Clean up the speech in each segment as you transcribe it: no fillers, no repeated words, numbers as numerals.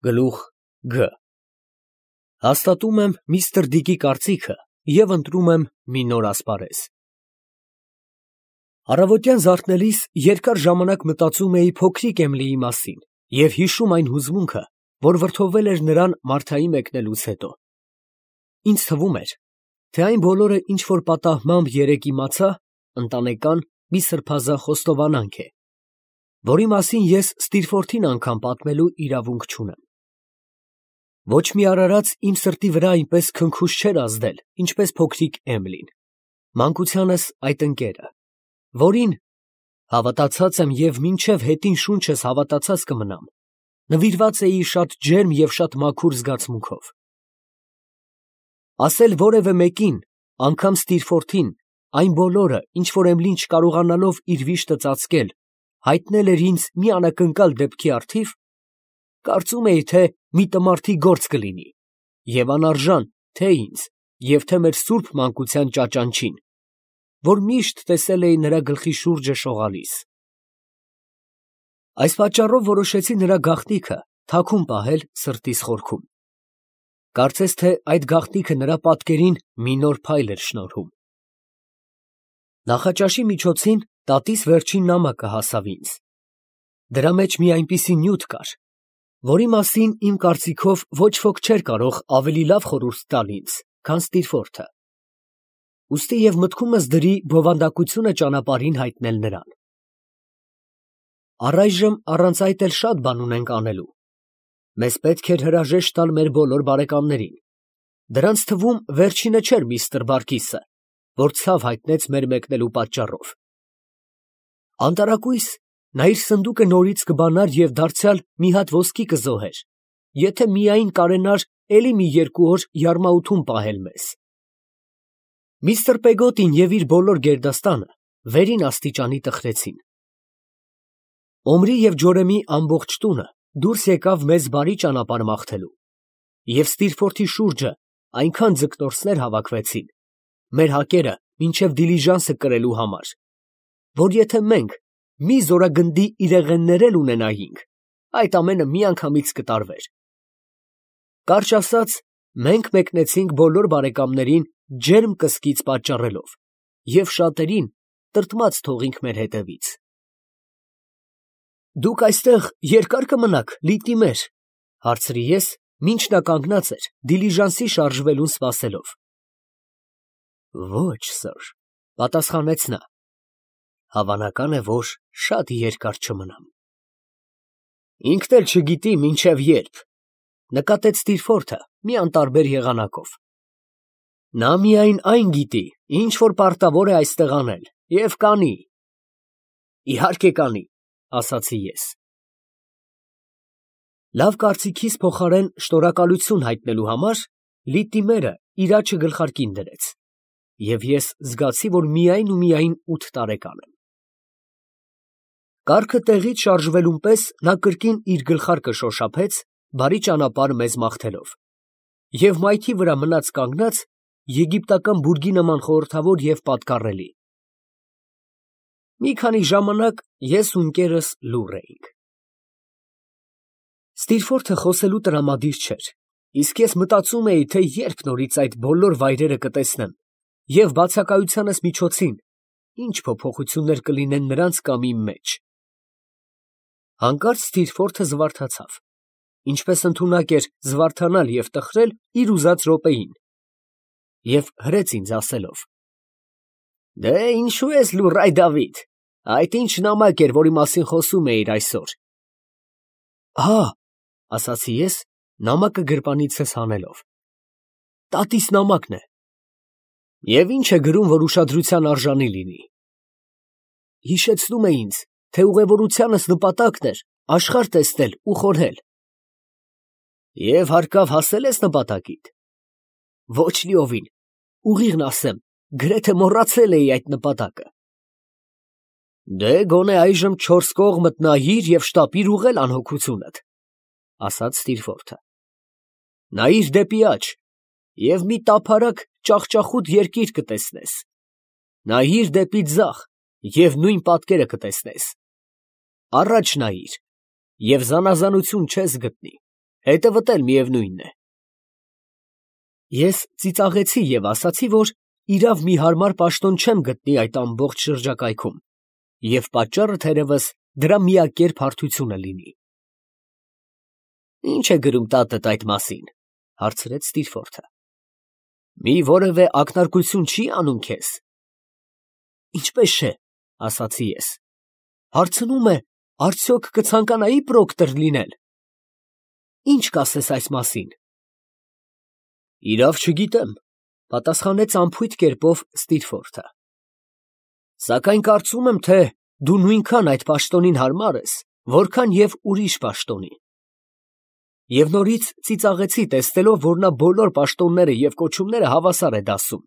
Գլուխ Գ. Հաստատում եմ միստր Դիկի կարծիքը և ընտրում եմ մի նոր ասպարեզ։ Առավոտյան զարթնելիս երկար ժամանակ մտածում էի փոքրիկ Էմիլիի մասին և հիշում այն հուզմունքը, որ վրդովվել էր նրան Մարթայի մեկնելուց հետո։ Ինձ թվում էր, թե այն բոլորը ինչ-որ պատահմամբ երեկ իմացա, ընտանեկան մի սրբազան խոստովանանք է, որի մասին ես Ստիրֆորդին անգամ պատմելու իրավունք չունեմ։ Ոչ մի արարած իմ սրտի վրա այնպես քնքուշ չէր ազդել, ինչպես փոքրիկ Էմիլին, մանկությանս այդ ընկերը, որին, հավատացած եմ և մինչև հետին շունչս հավատացած կմնամ, նվիրված էի շատ ջերմ և շատ մաքուր զգացմունքով։ Ասել որևէ մեկին, անգամ Ստիրֆորդին, այն բոլորը, ինչ որ Էմիլին չկարողանալով իր վիշտը ծածկել, հայտնել էր ինձ մի անակնկալ դեպքի առթիվ, կարծում էի, թե մի տմարդի գործ կլինի, և անարժան թե ինձ և թե մեր սուրբ մանկության ճաճանչին, որ միշտ տեսել էի նրա գլխի շուրջը շողալիս։ Այս պատճառով որոշեցի նրա գաղտնիքը թաքուն պահել սրտիս խորքում։ Կարծես թե այդ գաղտնիքը նրա պատկերին մի նոր փայլ էր շնորհում։ Նախաճաշի միջոցին տատիս վերջին նամակը հասավ ինձ։ Դրա մեջ մի այնպիսի նյութ կար, որի մասին իմ կարծիքով ոչ ոք չէր կարող ավելի լավ խորհուրդ տալ ինձ, քան Ստիրֆորդը։ Ուստի և մտքումս դրի բովանդակությունը ճանապարհին հայտնել նրան։ Առայժմ առանց այդ էլ շատ բան ունենք անելու։ Մեզ պետք էր հրաժեշտ տալ մեր բոլոր բարեկամներին։ Դրանց թվում վերջինը չէր միստր Բարքիսը, որ ցավ հայտնեց մեր մեկնելու պատճառով։ Անտարակույս նա իր սնդուկը նորից կբանար և դարձյալ մի հատ ոսկի կզոհեր, եթե միայն կարենար էլի մի երկու օր յարմաութում պահել մեզ։ Միստր Պեգոտին և իր բոլոր գերդաստանը վերին աստիճանի տխրեցին։ Օմրի և Ջորեմի ամբողջ տունը դուրս եկավ մեզ բարի ճանապարհ մաղթելու, և Ստիրֆորդի շուրջը այնքան ձկնորսներ հավաքվեցին, մեր հակերը մինչև դիլիժանսը կրելու համար, որ եթե մենք մի զորագնդի իրեղեններ էլ ունենայինք, այդ ամենը միանգամից կտարվեր։ Կարճ ասած, մենք մեկնեցինք բոլոր բարեկամներին ջերմ կսկիծ պատճառելով և շատերին տրտմած թողինք մեր հետևից։ «Դուք այստեղ երկա՞ր կմնաք, լիտիմեր», ֊ հարցրի ես, մինչ նա կանգնած էր դիլիժանսի շարժվելուն սպասելով։ «Ոչ, սըր», ֊ պատասխանեց նա, ֊ հավանական է, որ շատ երկար չմնամ։ «Ինքն էլ չգիտի մինչև երբ», ֊ նկատեց Ստիրֆորդը մի անտարբեր եղանակով։ «Նա միայն այն գիտի, ինչ որ պարտավոր է այստեղ անել, և կանի»։ «Իհարկե կանի», ֊ ասացի ես։ Լավ կարծիքիս փոխարեն շնորհակալություն հայտնելու համար լիտիմերը իր աջը գլխարկին դրեց, և ես զգացի, որ միայն ու միայն 8 տարեկան եմ։ Կառքը տեղից շարժվելուն պես նա կրկին իր գլխարկը շոշափեց, բարի ճանապարհ մեզ մաղթելով, և մայթի վրա մնաց կանգնած եգիպտական բուրգի նման խորհրդավոր և պատկառելի։ Մի քանի ժամանակ ես ու ընկերս լուռ էինք։ Ստիրֆորդը խոսելու տրամադիր չէր, իսկ ես մտածում էի, թե երբ նորից այդ բոլոր վայրերը կտեսնեմ և բացակայությանս միջոցին ինչ փոփոխություններ կլինեն նրանց կամ իմ մեջ։ Հանկարծ Ստիրֆորդը զվարթացավ, ինչպես ընդունակ էր զվարթանալ և տխրել իր ուզած րոպեին, և հրեց ինձ ասելով. «Դե ինչու ես լուռ, այ Դավիթ, այդ ի՞նչ նամակ էր, որի մասին խոսում էիր այսօր»։ «Ահա», ֊ ասացի ես, նամակը գրպանիցս հանելով, ֊ տատիս նամակն է։ «Եվ ի՞նչ է գրում, որ ուշադրության արժանի լինի»։ Հիշեցնում է ինձ, թե ուղևորությանս նպատակն էր աշխարհ տեսնել ու խորհել։ «Եվ հարկավ հասել ես նպատակիդ»։ «Ոչ լիովին, ուղիղն ասեմ, գրեթե մոռացել էի այդ նպատակը»։ «Դե գոնե այժմ 4 կողմդ նայիր և շտապիր ուղղել անհոգությունդ», ֊ ասաց Ստիրֆորդը։ «Նայիր դեպի աջ և մի տափարակ ճախճախուտ երկիր կտեսնես, նայիր դեպի ձախ և նույն պատկերը կտեսնես, առաջ նայիր և զանազանություն չես գտնի, Հետևդ էլ միևնույնն է։ Ես ծիծաղեցի և ասացի, որ իրավ մի հարմար պաշտոն չեմ գտնի այդ ամբողջ շրջակայքում, և պատճառը թերևս դրա միակերպ հարթությունը լինի։ Ի՞նչ է գրում տատդ այդ մասին, հարցրեց Ստիրֆորթը։ Մի որևէ ակնարկություն չի անում քեզ։ Ինչպես չէ, ասացի ես։ Հարցնում է, արդյոք կցանկանայի պրոկտոր լինել։ Ինչ կասես այս մասին։ Իրավ չգիտեմ, պատասխանեց անփույթ կերպով Ստիրֆորթը։ Սակայն կարծում եմ, թե դու նույնքան այդ պաշտոնին հարմար ես, որքան և ուրիշ պաշտոնի։ Եվ նորից ծիծաղեցի, տեսնելով, որ նա բոլոր պաշտոնները և կոչումները հավասար է դասում։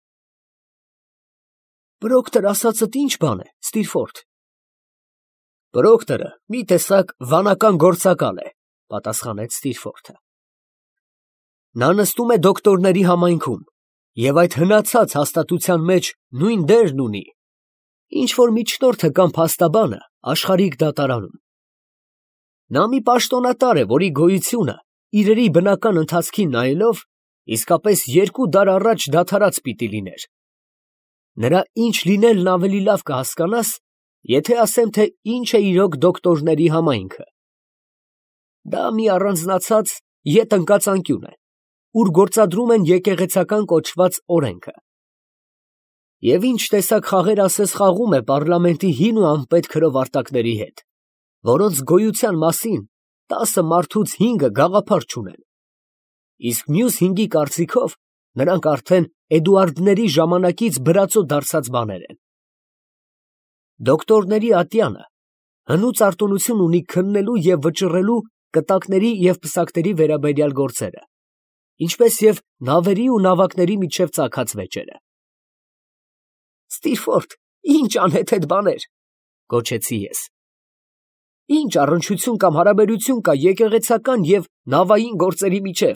Պրոկտոր ասածդ ինչ բան է, Ստիրֆորթ։ Պրոկտորը մի տեսակ վանական գործակալ է, պատասխանեց Ստիրֆորթը։ Նա նստում է դոկտորների համայնքում և այդ հնացած հաստատության մեջ նույն դերն ունի, ինչ որ միջնորդը կամ փաստաբանը աշխարհիկ դատարանում։ Նա մի պաշտոնատար է, որի գոյությունը իրերի բնական ընթացքին նայելով իսկապես 2 դար առաջ դադարած պիտի լիներ։ Նրա ինչ լինելն ավելի լավ կհասկանաս, եթե ասեմ, թե ինչ է իրոք դոկտորների համայնքը։ Դա մի առանձնացած ետ ընկած անկյուն է, ուր գործադրում են եկեղեցական կոչված օրենքը։ Եվ ինչ տեսակ խաղեր ասես խաղում է պառլամենտի հին ու անպետք հրովարտակների հետ, որոնց գոյության մասին 10 մարդուց 5-ը գաղափար չունեն։ Իսկ մյուս 5-ի կարծիքով նրանք արդեն Էդուարդների ժամանակից բրածո դարձած բաներ են։ Դոկտորների ատյանը հնուց արտոնություն ունի քննելու և վճռելու կտակների և պսակների վերաբերյալ գործերը, ինչպես և նավերի ու նավակների միջև ծագած վեճերը։ Ստիրֆորթ, ինչ անհեթեթ բաներ, գոչեցի ես։ Ինչ առնչություն կամ հարաբերություն կա եկեղեցական և նավային գործերի միջև։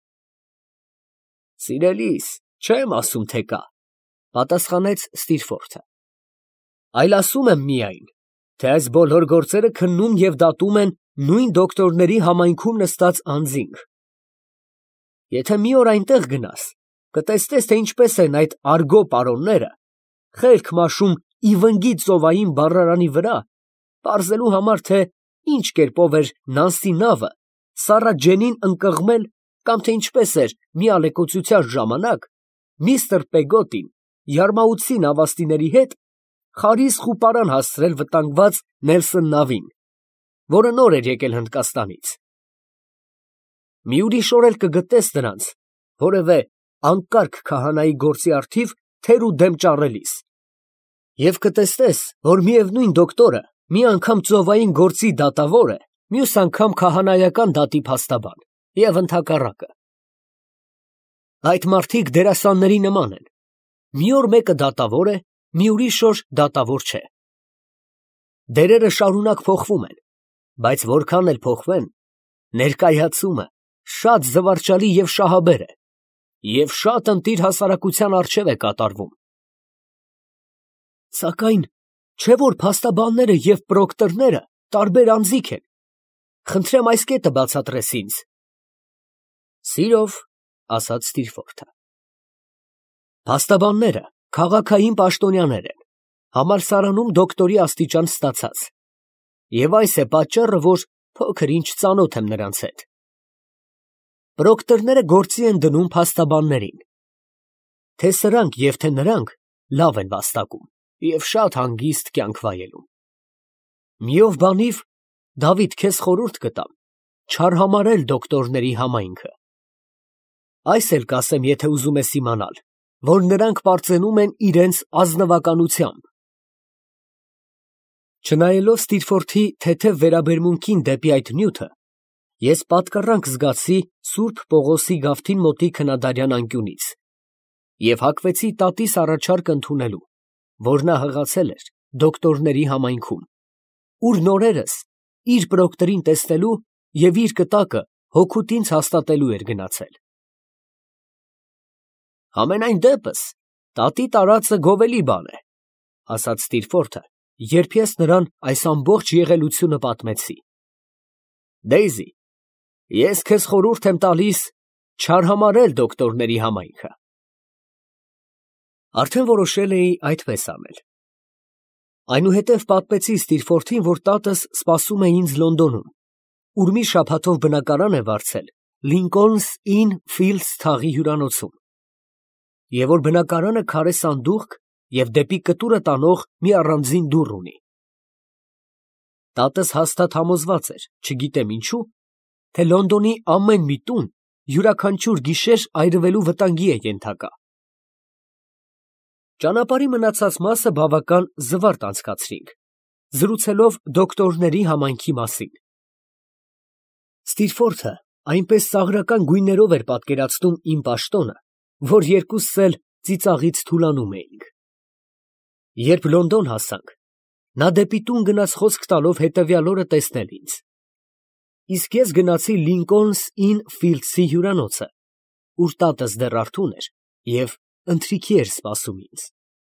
Սիրելիս, չեմ ասում, թե կա, պատասխանեց Ստիրֆորթը։ Այլ ասում եմ միայն, թե այս բոլոր գործերը քննում և դատում են նույն դոկտորների համայնքում նստած անձինք։ Եթե մի օր այնտեղ գնաս, կտեսնես, թե ինչպես են այդ արգո պարոնները խելք մաշում ի վնգի ծովային բառարանի վրա, պարզելու համար, թե ինչ կերպով էր Նանսի նավը Սառաջենին ընկղմել կամ թե ինչպես էր մի ալեկոծության ժամանակ միստր Պեգոտին յարմաուտցի նավաստիների հետ խարիսխ ու պարան հասցրել վտանգված Նելսոն նավին, որը նոր էր եկել Հնդկաստանից։ Մի ուրիշ օր էլ կգտնես նրանց որևէ անկարգ քահանայի գործի առթիվ թեր ու դեմ ճառելիս, և կտեսնես, որ միևնույն դոկտորը մի անգամ ծովային գործի դատավոր է, մյուս անգամ քահանայական դատի փաստաբան և ընդհակառակը։ Այդ մարդիկ դերասանների նման են. մի օր մեկը դատավոր է, մի ուրիշ օր դատավոր չէ։ Դերերը շարունակ փոխվում են, բայց որքան էլ փոխվեն, ներկայացումը շատ զվարճալի և շահաբեր է, և շատ ընտիր հասարակության առջև է կատարվում։ Սակայն չէ՞ որ փաստաբանները և պրոկտորները տարբեր անձինք են։ Խնդրեմ այս կետը բացատրես ինձ։ Սիրով, ասաց Ստիրֆորթը։ Փաստաբանները քաղաքային պաշտոնյաներ են, համալսարանում դոկտորի աստիճան ստացած, և այս է պատճառը, որ փոքր ինչ ծանոթ եմ նրանց հետ։ Պրոկտորները գործի են դնում փաստաբաններին, թե սրանք և թե նրանք լավ են վաստակում և շատ հանգիստ կյանք վայելում։ Միով բանիվ, Դավիթ, քեզ խորհուրդ կտամ չարհամարհել դոկտորների համայնքը։ Այս էլ կասեմ, եթե ուզում ես իմանալ, որ նրանք պարծենում են իրենց ազնվականությամբ։ Չնայելով Ստիրֆորթի թեթև վերաբերմունքին դեպի այդ նյութը, ես պատկառանք զգացի Սուրբ Պողոսի գավթին մոտիկ հնադարյան անկյունից և հակվեցի տատիս առաջարկը ընդունելու, որ նա հղացել էր դոկտորների համայնքում, ուր նորերս իր պրոկտորին տեսնելու և իր կտակը հօգուտ ինձ հաստատելու էր գնացել։ Համենայն դեպս, տատի տարածը գովելի բան է, ասաց Ստիրֆորթը, երբ ես նրան այս ամբողջ եղելությունը պատմեցի։ Դեյզի, Ես քեզ խորհուրդ եմ տալիս չարհամարել դոկտորների համայնքը։ Արդեն որոշել էի այդպես անել։ Այնուհետև պատմեցի Ստիլֆորդին, որ տատս սպասում է ինձ Լոնդոնում, ուր մի շաբաթով բնակարան է վարձել Լինկոլնս Ինն Ֆիլդս թաղի հյուրանոցում, և որ բնակարանը քարե սանդուղք և դեպի կտուրը տանող մի առանձին դուռ ունի։ Տատս հաստատ համոզված էր, չգիտեմ ինչու, թե Լոնդոնի ամեն մի տուն յուրաքանչյուր գիշեր այրվելու վտանգի է ենթակա։ Ճանապարհի մնացած մասը բավական զվարթ անցկացրինք, զրուցելով դոկտորների համայնքի մասին։ Ստիլֆորդը այնպես սաղրական գույներով էր պատկերացնում իմ պաշտոնը, որ երկուսս էլ ծիծաղից թուլանում էինք։ Երբ Լոնդոն հասանք, նա դեպի տուն գնաց խոսք տալով հետևյալ օրը տեսնել ինձ։ Իսկ ես գնացի Լինկոլնս Ինն Ֆիլդսի հյուրանոցը, ուր տատս դեռ արթուն էր և ընթրիքի էր սպասում ինձ։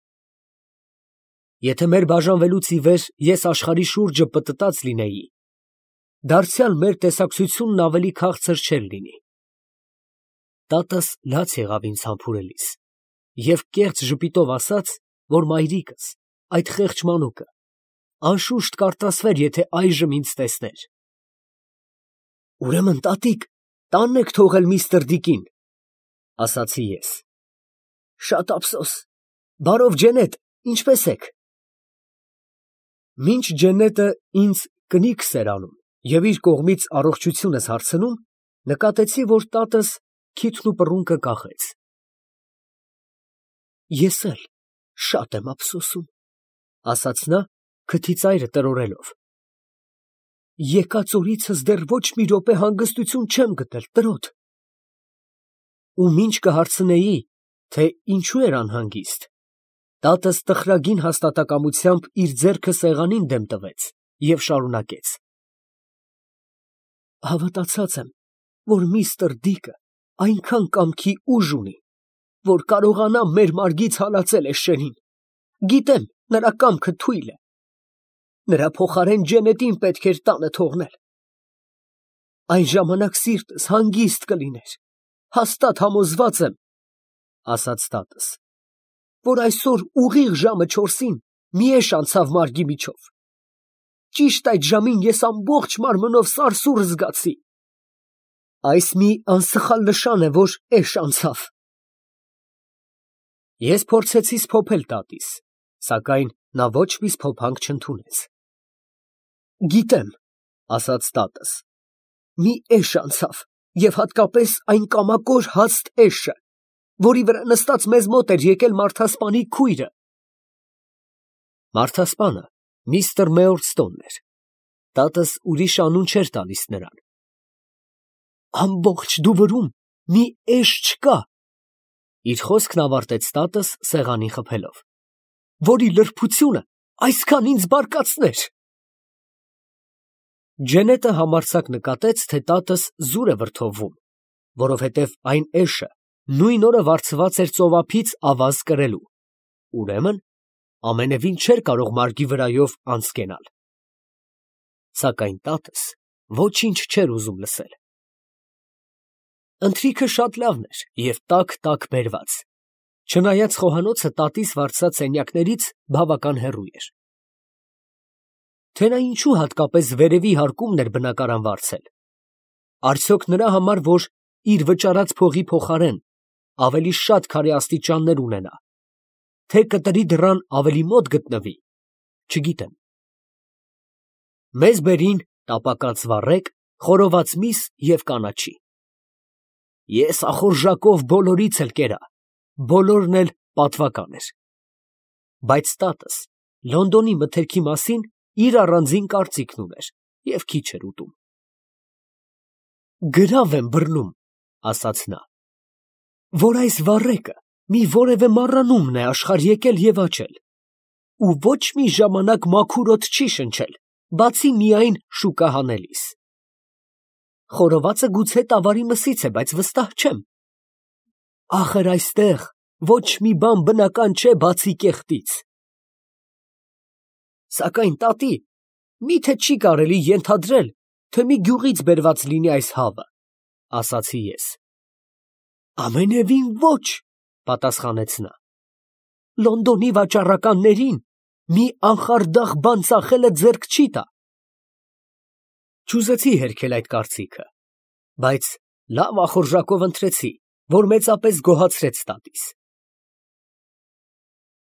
Եթե մեր բաժանվելուց ի վեր ես աշխարհի շուրջը պտտած լինեի, դարձյալ մեր տեսակցությունն ավելի քաղցր չէր լինի։ Տատս լաց եղավ ինձ համբուրելիս և կեղծ ժպիտով ասաց, որ մայրիկս, այդ խեղճ մանուկը, անշուշտ կարտասվեր, եթե այժմ ինձ տեսներ։ «Ուրեմն, տատիկ, տանն եք թողել միստր Դիկին», ֊ ասացի ես։ «Շատ ափսոս։ Բարով, Ջենետ, ինչպե՞ս եք»։ Մինչ Ջենետը ինձ կնիքս էր անում և իր կողմից առողջությունս հարցնում, նկատեցի, որ տատս քիթն ու պռունկը կախեց։ «Ես էլ շատ եմ ափսոսում», ֊ ասաց նա, քթի ծայրը տրորելով։ «Եկած օրիցս դեռ ոչ մի րոպե հանգստություն չեմ գտել, տրոտ»։ Ու մինչ կհարցնեի, թե ինչու էր անհանգիստ, տատս տխրագին հաստատակամությամբ իր ձեռքը սեղանին դեմ տվեց և շարունակեց. «Հավատացած եմ, որ միստր Դիկը այնքան կամքի ուժ ունի, որ կարողանա մեր մարգից հալածել էշերին։ Գիտեմ, նրա կամքը թույլ է։ Նրա փոխարեն Ջենետին պետք էր տանը թողնել։ Այն ժամանակ սիրտս հանգիստ կլիներ, հաստատ համոզված եմ, ֊ ասաց տատս, ֊ որ այսօր ուղիղ ժամը 4-ին մի էշ անցավ մարգի միջով։ Ճիշտ այդ ժամին ես ամբողջ մարմնով սարսուռ զգացի։ Այս մի անսխալ նշան է, որ էշ անցավ»։ Ես փորձեցի սփոփել տատիս, սակայն նա ոչ մի սփոփանք չընդունեց։ «Գիտեմ, ֊ ասաց տատս, ֊ մի էշ անցավ, և հատկապես այն կամակոր հաստ էշը, որի վրա նստած մեզ մոտ էր եկել մարդասպանի քույրը»։ Մարդասպանը միստր Մեյորստոնն էր։ Տատս ուրիշ անուն չէր տալիս նրան։ «Ամբողջ Դուվրում մի էշ չկա, ֊ իր խոսքն ավարտեց տատս սեղանին խփելով, ֊ որի լրբությունը այսքան ինձ բարկացներ»։ Ջենետը համարձակ նկատեց, թե տատս զուր է վրդովվում, որովհետև այն էշը նույն օրը վարձված էր ծովափից ավազ կրելու, ուրեմն ամենևին չէր կարող մարգի վրայով անցկենալ։ Սակայն տատս ոչինչ չէր ուզում լսել։ Ընթրիքը շատ լավն էր և տաք բերված, չնայած խոհանոցը տատիս վարձած սենյակներից բավական հեռու էր։ Թե նա ինչու հատկապես վերևի հարկումն էր բնակարան վարձել։ Արդյոք նրա համար, որ իր վճարած փողի փոխարեն ավելի շատ քարե աստիճաններ ունենա, թե կտրի դռան ավելի մոտ գտնվի, չգիտեմ։ Մեզ բերին տապակած վառեկ, խորոված միս և կանաչի։ Ես ախորժակով բոլորից էլ կերա, բոլորն էլ պատվական էր։ Բայց տատս Լոնդոնի մթերքի մասին իր առանձին կարծիքն ուներ և քիչ էր ուտում։ «Գրավ եմ բռնում, ֊ ասաց նա, ֊ որ այս վառեկը մի որևէ մառանումն է աշխարհ եկել և աճել, ու ոչ մի ժամանակ մաքուր օդ չի շնչել, բացի միայն շուկա հանելիս։ Խորովածը գուցե տավարի մսից է, բայց վստահ չեմ։ Ախր այստեղ ոչ մի բան բնական չէ, բացի կեղտից։ Սակայն, տատի, մի՞թե չի կարելի ենթադրել, թե մի գյուղից բերված լինի այս հավը։ ասացի ես։ Ամենևին ոչ, պատասխանեց նա։ Լոնդոնի վաճառականներին մի անխարդախ բան ծախելը ձեռք չի տա։ Չուզեցի հերքել այդ կարծիքը, բայց լավ ախորժակով ընտրեցի, որ մեծապես գոհացրեց տատիս։